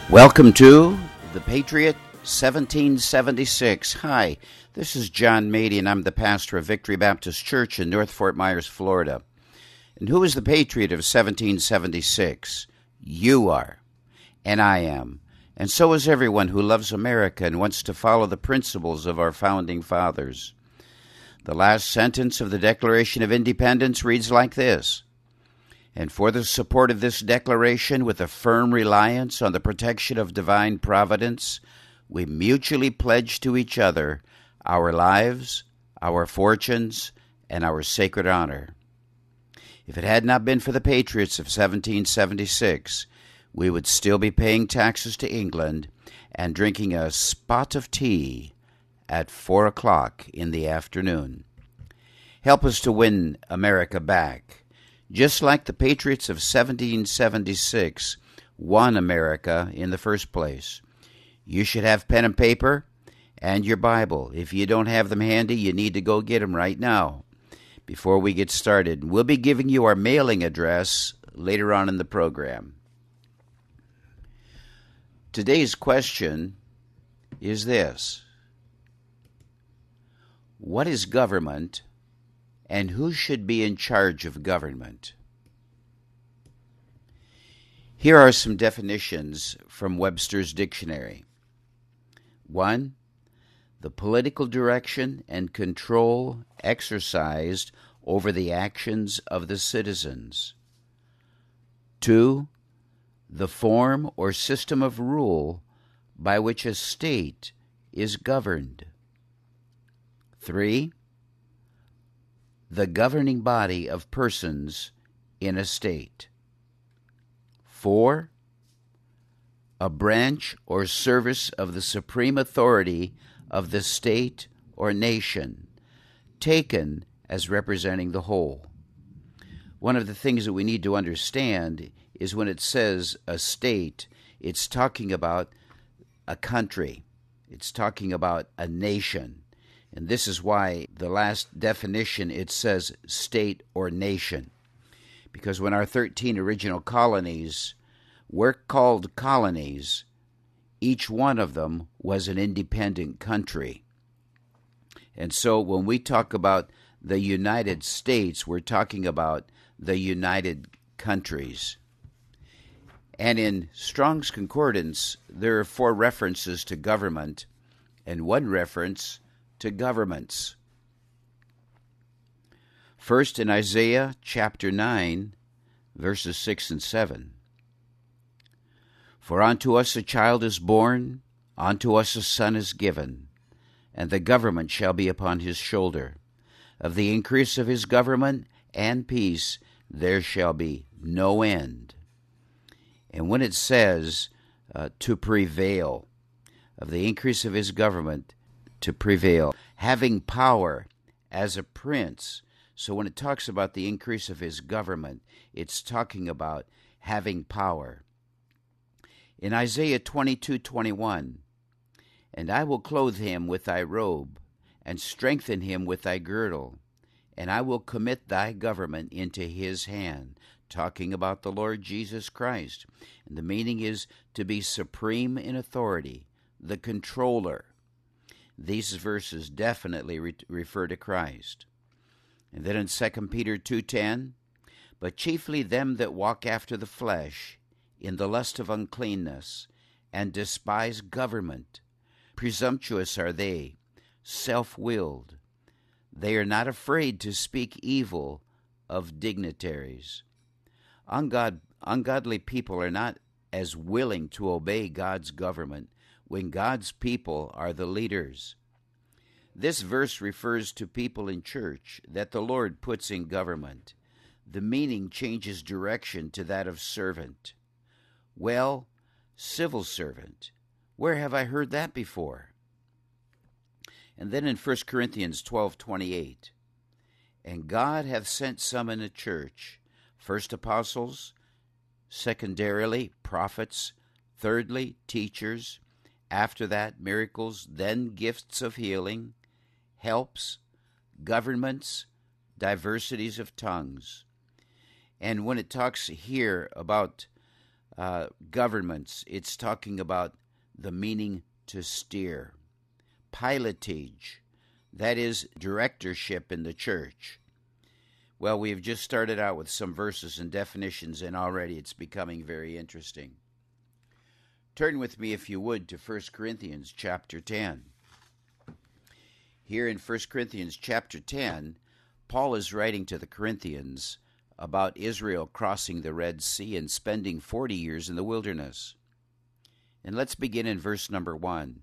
Welcome to The Patriot 1776. Hi, this is John Mady, and I'm the pastor of Victory Baptist Church in North Fort Myers, Florida. And who is the Patriot of 1776? You are, and I am, and so is everyone who loves America and wants to follow the principles of our founding fathers. The last sentence of the Declaration of Independence reads like this: "And for the support of this declaration, with a firm reliance on the protection of divine providence, we mutually pledge to each other our lives, our fortunes, and our sacred honor." If it had not been for the Patriots of 1776, we would still be paying taxes to England and drinking a spot of tea at 4 o'clock in the afternoon. Help us to win America back, just like the Patriots of 1776 won America in the first place. You should have pen and paper and your Bible. If you don't have them handy, you need to go get them right now. Before we get started, we'll be giving you our mailing address later on in the program. Today's question is this: what is government, and who should be in charge of government? Here are some definitions from Webster's Dictionary. 1. The political direction and control exercised over the actions of the citizens. 2. The form or system of rule by which a state is governed. 3. The governing body of persons in a state. 4. A branch or service of the supreme authority of the state or nation, taken as representing the whole. One of the things that we need to understand is when it says a state, it's talking about a country. It's talking about a nation. And this is why the last definition, it says state or nation. Because when our 13 original colonies were called colonies, each one of them was an independent country. And so when we talk about the United States, we're talking about the United Countries. And in Strong's Concordance, there are 4 references to government and 1 reference to governments. First, in Isaiah chapter 9, verses 6 and 7. "For unto us a child is born, unto us a son is given, and the government shall be upon his shoulder. Of the increase of his government and peace there shall be no end." And when it says to prevail, of the increase of his government, to prevail, having power as a prince. So when it talks about the increase of his government, it's talking about having power. In Isaiah 22:21, "And I will clothe him with thy robe, and strengthen him with thy girdle, and I will commit thy government into his hand," talking about the Lord Jesus Christ. And the meaning is to be supreme in authority, the controller. These verses definitely refer to Christ. And then in 2 Peter 2:10, "But chiefly them that walk after the flesh, in the lust of uncleanness, and despise government. Presumptuous are they, self-willed. They are not afraid to speak evil of dignitaries." Ungodly people are not as willing to obey God's government when God's people are the leaders. This verse refers to people in church that the Lord puts in government. The meaning changes direction to that of servant. Well, civil servant. Where have I heard that before? And then in 1 Corinthians 12:28, "And God hath sent some in the church, first apostles, secondarily prophets, thirdly teachers, after that miracles, then gifts of healing, helps, governments, diversities of tongues." And when it talks here about governments. It's talking about the meaning to steer. Pilotage, that is directorship in the church. Well, we've just started out with some verses and definitions, and already it's becoming very interesting. Turn with me, if you would, to 1 Corinthians chapter 10. Here in 1 Corinthians chapter 10, Paul is writing to the Corinthians about Israel crossing the Red Sea and spending 40 years in the wilderness. And let's begin in verse number 1.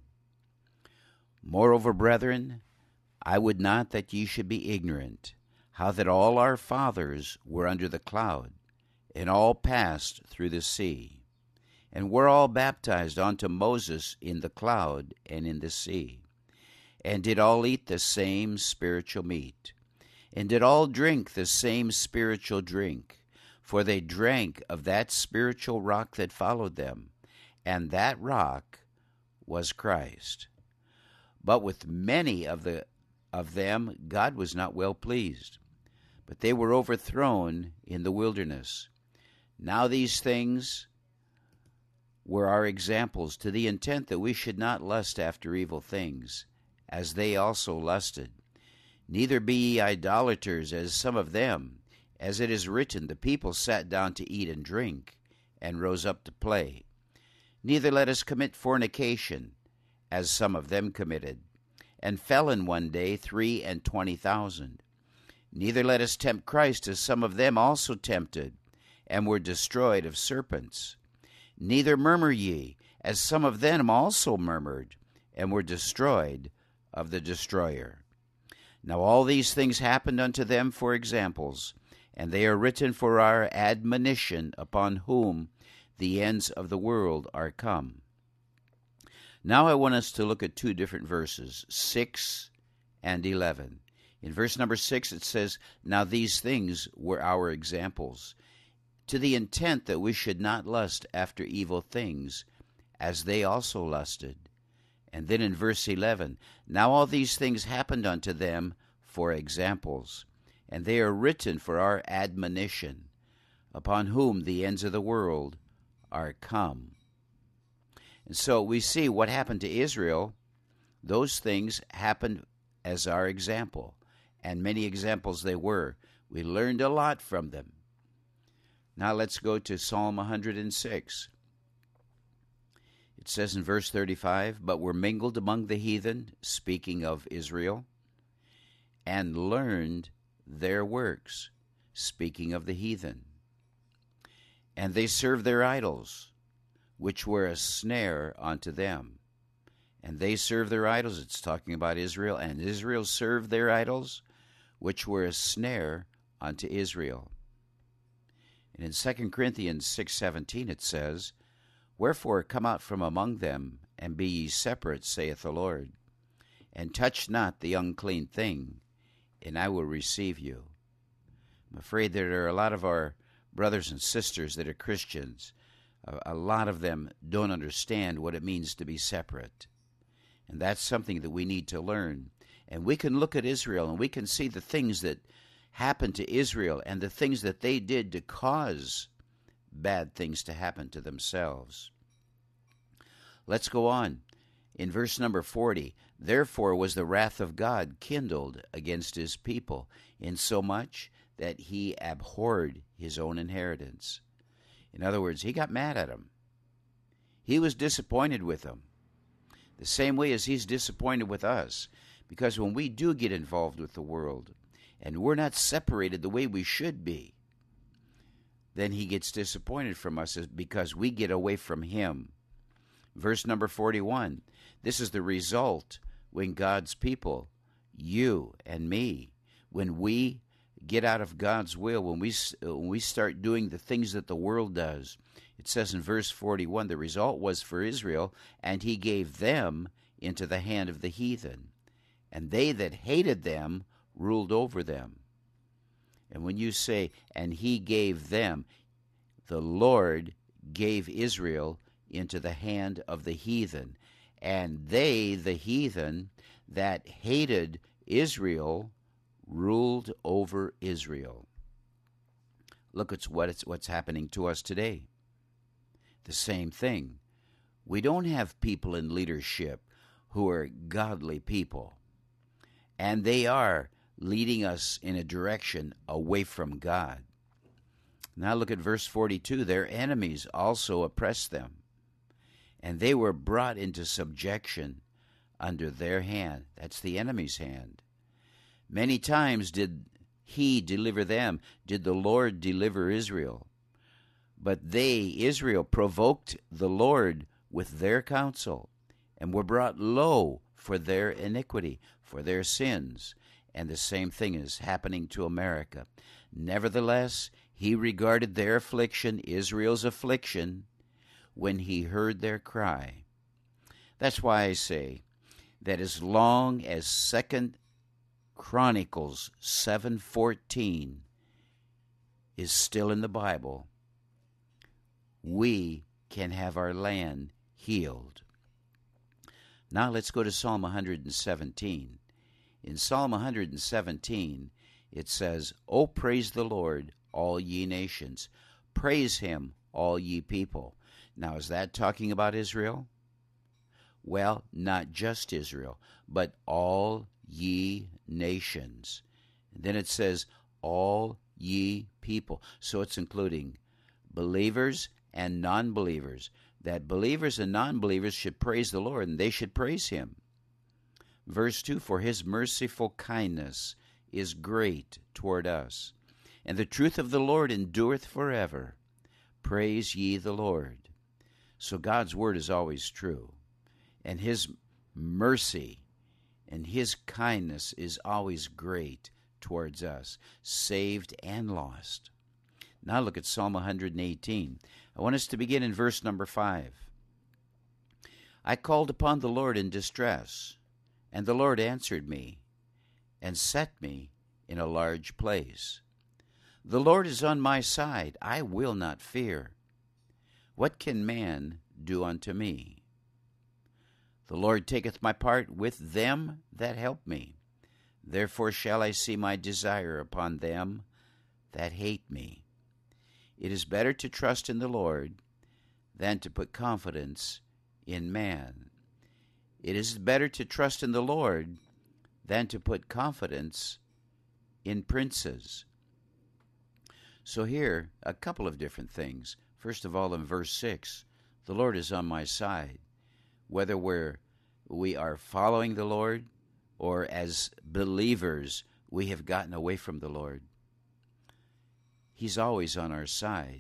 Moreover, brethren, I would not that ye should be ignorant, how that all our fathers were under the cloud, and all passed through the sea, and were all baptized unto Moses in the cloud and in the sea, and did all eat the same spiritual meat, and did all drink the same spiritual drink, for they drank of that spiritual rock that followed them, and that rock was Christ. But with many of them God was not well pleased, but they were overthrown in the wilderness. Now these things were our examples, to the intent that we should not lust after evil things, as they also lusted. Neither be ye idolaters, as some of them, as it is written, the people sat down to eat and drink, and rose up to play. Neither let us commit fornication, as some of them committed, and fell in one day 23,000. Neither let us tempt Christ, as some of them also tempted, and were destroyed of serpents. Neither murmur ye, as some of them also murmured, and were destroyed of the destroyer. Now all these things happened unto them for examples, and they are written for our admonition, upon whom the ends of the world are come. Now I want us to look at two different verses, 6 and 11. In verse number 6 it says, Now these things were our examples, to the intent that we should not lust after evil things, as they also lusted. And then in verse 11, Now all these things happened unto them for examples, and they are written for our admonition, upon whom the ends of the world are come. And so we see what happened to Israel. Those things happened as our example, and many examples they were. We learned a lot from them. Now let's go to Psalm 106. It says in verse 35, But were mingled among the heathen, speaking of Israel, and learned their works, speaking of the heathen. And they served their idols, which were a snare unto them. And they served their idols, it's talking about Israel, and Israel served their idols, which were a snare unto Israel. And in 2 Corinthians 6:17 it says, Wherefore come out from among them, and be ye separate, saith the Lord, and touch not the unclean thing, and I will receive you. I'm afraid there are a lot of our brothers and sisters that are Christians. A lot of them don't understand what it means to be separate. And that's something that we need to learn. And we can look at Israel and we can see the things that happened to Israel and the things that they did to cause bad things to happen to themselves. Let's go on. In verse number 40, Therefore was the wrath of God kindled against his people, insomuch that he abhorred his own inheritance. In other words, he got mad at them. He was disappointed with them, the same way as he's disappointed with us. Because when we do get involved with the world, and we're not separated the way we should be, then he gets disappointed from us because we get away from him. Verse number 41, this is the result when God's people, you and me, when we get out of God's will, when we start doing the things that the world does. It says in verse 41, the result was for Israel, and he gave them into the hand of the heathen, and they that hated them ruled over them. And when you say, and he gave them, the Lord gave Israel into the hand of the heathen, and they, the heathen, that hated Israel, ruled over Israel. Look at what's happening to us today. the same thing. We don't have people in leadership who are godly people, and they are leading us in a direction away from God. Now look at verse 42. Their enemies also oppressed them, and they were brought into subjection under their hand. That's the enemy's hand. Many times did he deliver them, did the Lord deliver Israel. But they, Israel, provoked the Lord with their counsel, and were brought low for their iniquity, for their sins. And the same thing is happening to America. Nevertheless, he regarded their affliction, Israel's affliction, when he heard their cry. That's why I say that as long as 2 Chronicles 7:14 is still in the Bible, we can have our land healed. Now let's go to Psalm 117. In Psalm 117, it says, "O praise the Lord, all ye nations. Praise him, all ye people." Now, is that talking about Israel? Well, not just Israel, but all ye nations. And then it says, all ye people. So it's including believers and non-believers. That believers and non-believers should praise the Lord, and they should praise him. Verse 2, "For his merciful kindness is great toward us, and the truth of the Lord endureth forever. Praise ye the Lord." So God's word is always true, and his mercy and his kindness is always great towards us, saved and lost. Now look at Psalm 118. I want us to begin in verse number 5. "I called upon the Lord in distress, and the Lord answered me, and set me in a large place. The Lord is on my side, I will not fear. What can man do unto me? The Lord taketh my part with them that help me. Therefore shall I see my desire upon them that hate me. It is better to trust in the Lord than to put confidence in man." It is better to trust in the Lord than to put confidence in princes. So here, a couple of different things. First of all, in verse 6, the Lord is on my side. Whether we are following the Lord or as believers we have gotten away from the Lord, he's always on our side.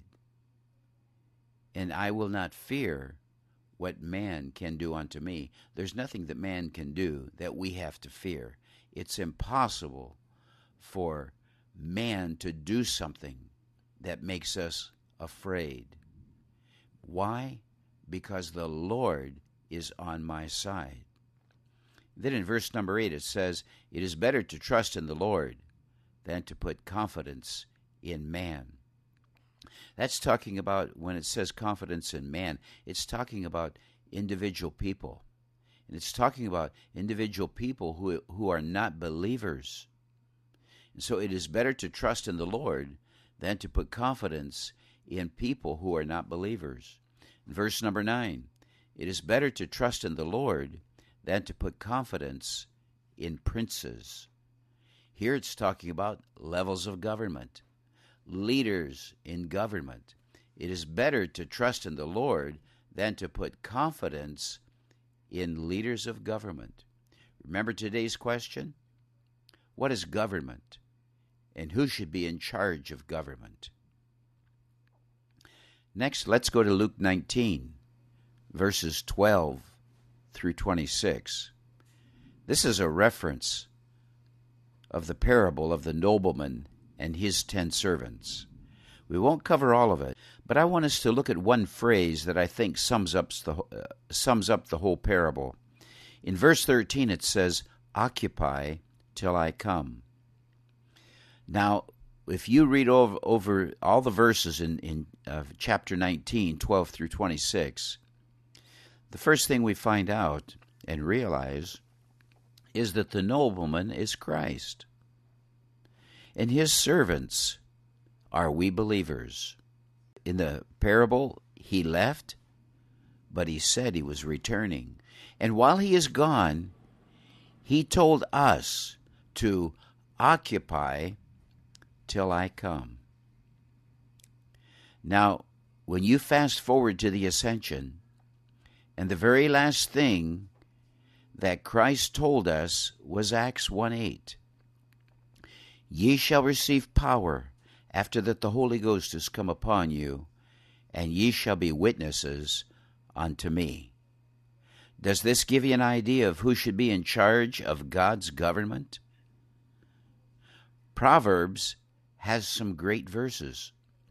"And I will not fear what man can do unto me." There's nothing that man can do that we have to fear. It's impossible for man to do something that makes us afraid. Why? Because the Lord is on my side. Then in verse number 8 it says, "It is better to trust in the Lord than to put confidence in man." That's talking about, when it says confidence in man, it's talking about individual people. And it's talking about individual people who are not believers. And so it is better to trust in the Lord than to put confidence in people who are not believers. In verse number 9, "It is better to trust in the Lord than to put confidence in princes." Here it's talking about levels of government, leaders in government. It is better to trust in the Lord than to put confidence in leaders of government. Remember today's question? What is government? And who should be in charge of government? Next, let's go to Luke 19, verses 12 through 26. This is a reference of the parable of the nobleman and his 10 servants. We won't cover all of it, but I want us to look at one phrase that I think sums up the whole parable. In verse 13 it says, "Occupy till I come." Now, if you read over all the verses in chapter 19, 12 through 26, the first thing we find out and realize is that the nobleman is Christ, and his servants are we believers. In the parable, he left, but he said he was returning. And while he is gone, he told us to occupy till I come. Now, when you fast forward to the ascension, and the very last thing that Christ told us was Acts 1:8. Ye shall receive power after that the Holy Ghost is come upon you, and ye shall be witnesses unto me. Does this give you an idea of who should be in charge of God's government? Proverbs has some great verses.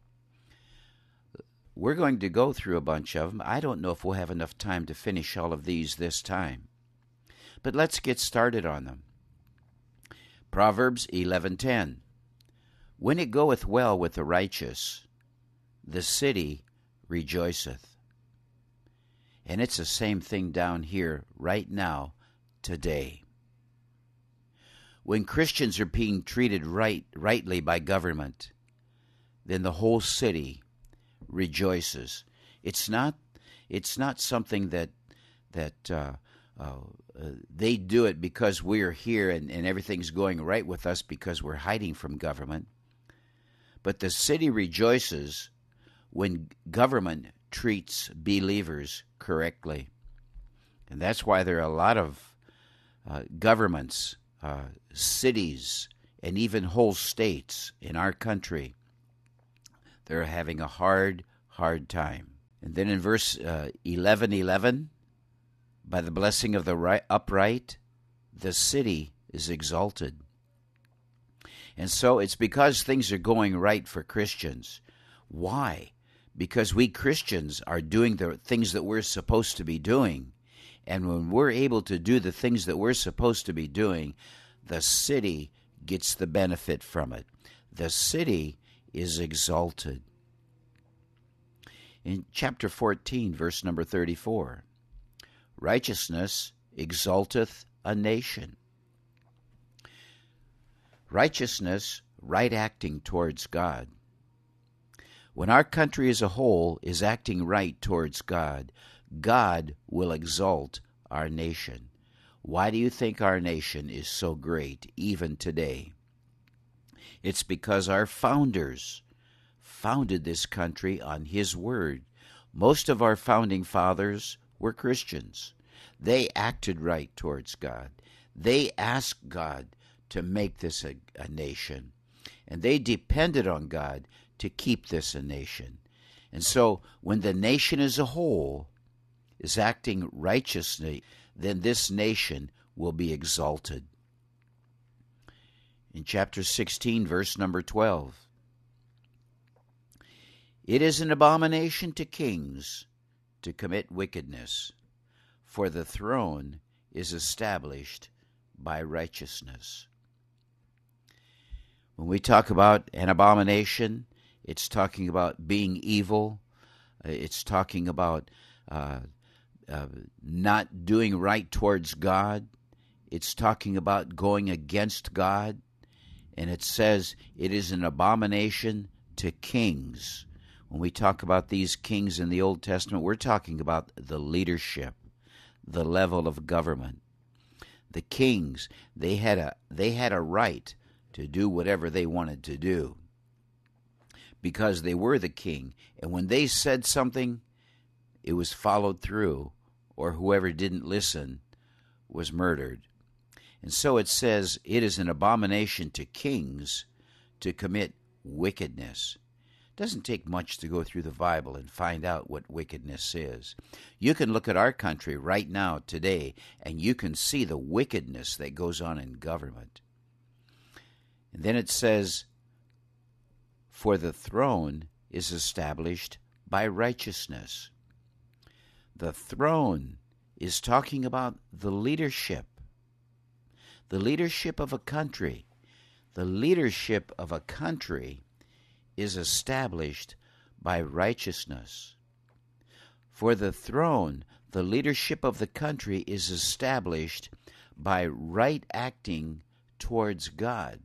We're going to go through a bunch of them. I don't know if we'll have enough time to finish all of these this time. But let's get started on them. Proverbs 11:10. When it goeth well with the righteous, the city rejoiceth. And it's the same thing down here right now, today. When Christians are being treated rightly by government, then the whole city rejoices. It's not something that they do it because we're here and everything's going right with us because we're hiding from government. But the city rejoices when government treats believers correctly. And that's why there are a lot of governments, cities, and even whole states in our country. They're having a hard time. And then in verse 11:11, by the blessing of the upright, the city is exalted. And so it's because things are going right for Christians. Why? Because we Christians are doing the things that we're supposed to be doing. And when we're able to do the things that we're supposed to be doing, the city gets the benefit from it. The city is exalted. In chapter 14, verse number 34, righteousness exalteth a nation. Righteousness, right acting towards God. When our country as a whole is acting right towards God, God will exalt our nation. Why do you think our nation is so great even today? It's because our founders founded this country on His Word. Most of our founding fathers were Christians. They acted right towards God. They asked God to make this a nation. And they depended on God to keep this a nation. And so when the nation as a whole is acting righteously, then this nation will be exalted. In chapter 16, verse number 12, it is an abomination to kings to commit wickedness, for the throne is established by righteousness. When we talk about an abomination, it's talking about being evil. It's talking about not doing right towards God. It's talking about going against God. And it says it is an abomination to kings. When we talk about these kings in the Old Testament, we're talking about the leadership, the level of government. The kings, they had a right to do whatever they wanted to do because they were the king. And when they said something, it was followed through, or whoever didn't listen was murdered. And so it says it is an abomination to kings to commit wickedness. It doesn't take much to go through the Bible and find out what wickedness is. You can look at our country right now, today, and you can see the wickedness that goes on in government. And then it says, for the throne is established by righteousness. The throne is talking about the leadership of a country. The leadership of a country is established by righteousness. For the throne, the leadership of the country is established by right acting towards God.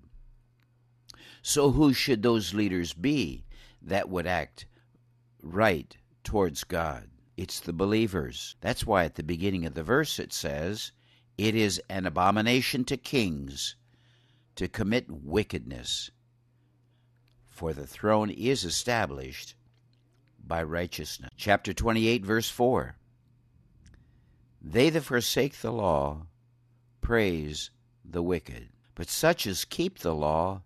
So who should those leaders be that would act right towards God. It's the believers. That's why at the beginning of the verse it says, "It is an abomination to kings to commit wickedness, for the throne is established by righteousness." Chapter 28, verse 4. "They that forsake the law praise the wicked, but such as keep the law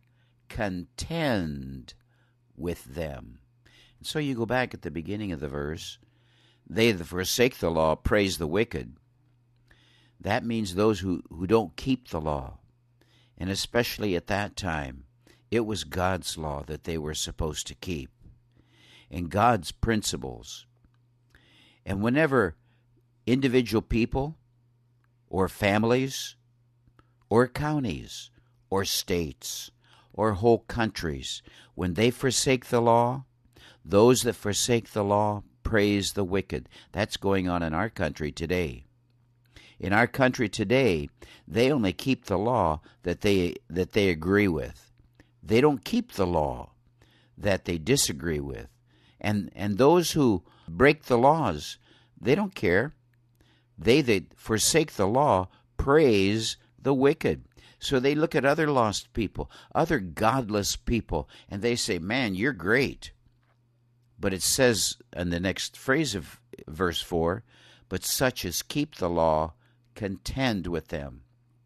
contend with them." And so you go back at the beginning of the verse, "They that forsake the law praise the wicked." That means those who don't keep the law. And especially at that time, it was God's law that they were supposed to keep, and God's principles. And whenever individual people or families or counties or states or whole countries, when they forsake the law, those that forsake the law praise the wicked. That's going on in our country today. In our country today, they only keep the law that they agree with. They don't keep the law that they disagree with. And those who break the laws, they don't care. They that forsake the law praise the wicked. So they look at other lost people, other godless people, and they say, "Man, you're great." But it says in the next phrase of verse 4, "But such as keep the law contend with them."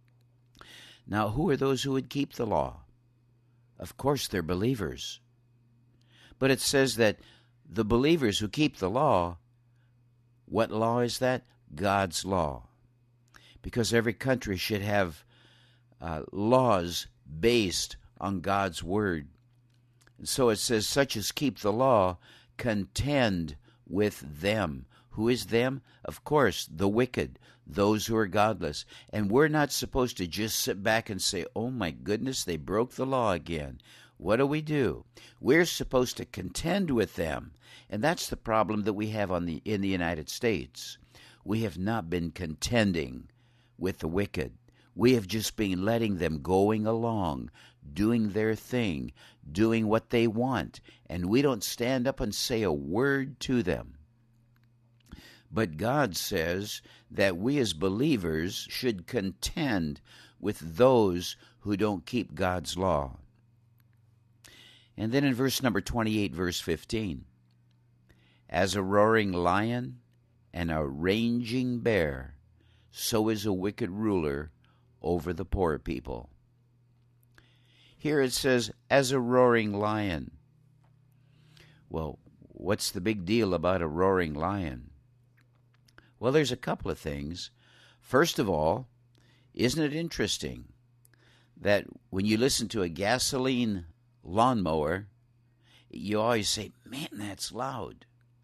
Now, who are those who would keep the law? Of course, they're believers. But it says that the believers who keep the law, what law is that? God's law. Because every country should have laws based on God's word. And so it says, "Such as keep the law contend with them." Who is them? Of course, the wicked, those who are godless. And we're not supposed to just sit back and say, "Oh my goodness, they broke the law again. What do? We're supposed to contend with them. And that's the problem that we have in the United States. We have not been contending with the wicked. We have just been letting them going along, doing their thing, doing what they want, and we don't stand up and say a word to them. But God says that we as believers should contend with those who don't keep God's law. And then in verse number 28, verse 15, "As a roaring lion and a raging bear, so is a wicked ruler over the poor people." Here it says, "as a roaring lion." Well, what's the big deal about a roaring lion? Well, there's a couple of things. First of all, isn't it interesting that when you listen to a gasoline lawnmower, you always say, "Man, that's loud."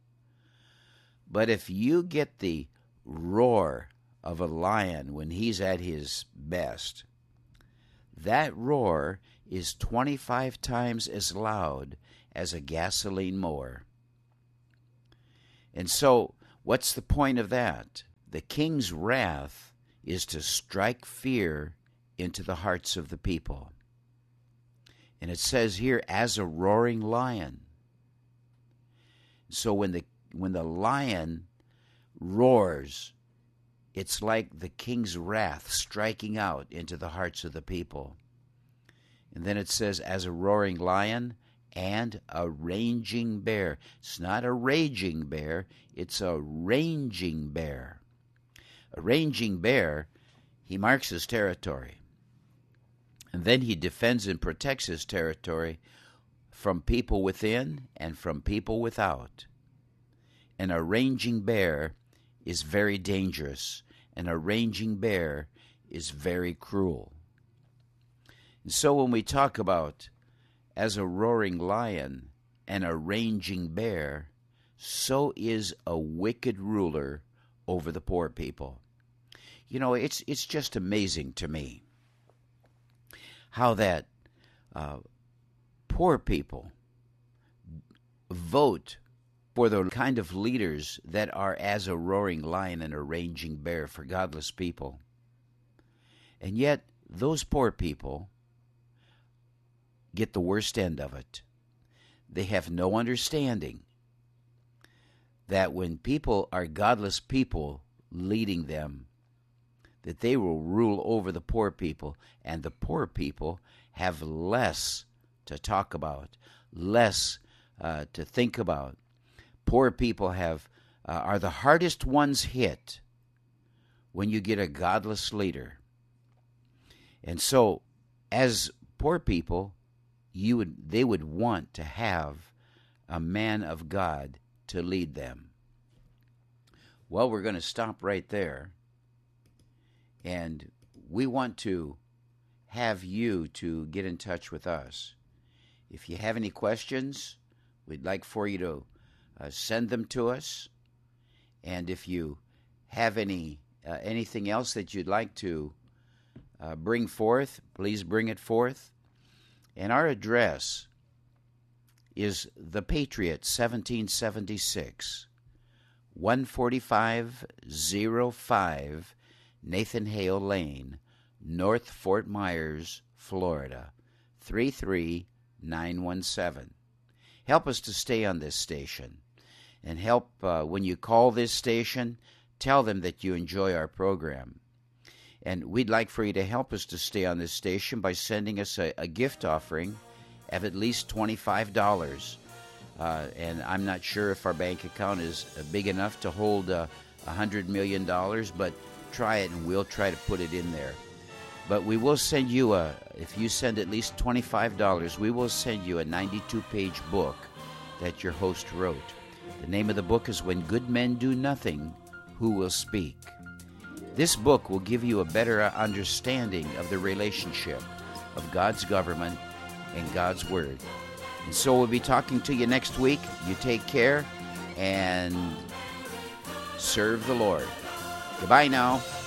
But if you get the roar of a lion when he's at his best, that roar is 25 times as loud as a gasoline mower. And so, what's the point of that? The king's wrath is to strike fear into the hearts of the people. And it says here, "as a roaring lion." So when the lion roars, it's like the king's wrath striking out into the hearts of the people. And then it says, "as a roaring lion and a raging bear." It's not a raging bear, it's a raging bear. A raging bear, he marks his territory. And then he defends and protects his territory from people within and from people without. And a raging bear is very dangerous, and a raging bear is very cruel. And so when we talk about as a roaring lion and a raging bear, so is a wicked ruler over the poor people. You know, it's just amazing to me how that poor people vote for the kind of leaders that are as a roaring lion and a raging bear for godless people. And yet, those poor people get the worst end of it. They have no understanding. that when people are godless people leading them, that they will rule over the poor people, and the poor people have less to talk about, less to think about. Poor people are the hardest ones hit when you get a godless leader. And so, as poor people, they would want to have a man of God to lead them. Well, we're going to stop right there. And we want to have you to get in touch with us. If you have any questions, we'd like for you to send them to us. And if you have anything else that you'd like to bring forth, please bring it forth. And our address is The Patriot, 1776, 14505 Nathan Hale Lane, North Fort Myers, Florida, 33917. Help us to stay on this station, and help when you call this station, tell them that you enjoy our program. And we'd like for you to help us to stay on this station by sending us a gift offering of at least $25. And I'm not sure if our bank account is big enough to hold $100 million, but try it and we'll try to put it in there. But we will send you if you send at least $25, we will send you a 92-page book that your host wrote. The name of the book is When Good Men Do Nothing, Who Will Speak? This book will give you a better understanding of the relationship of God's government and God's Word. And so we'll be talking to you next week. You take care and serve the Lord. Goodbye now.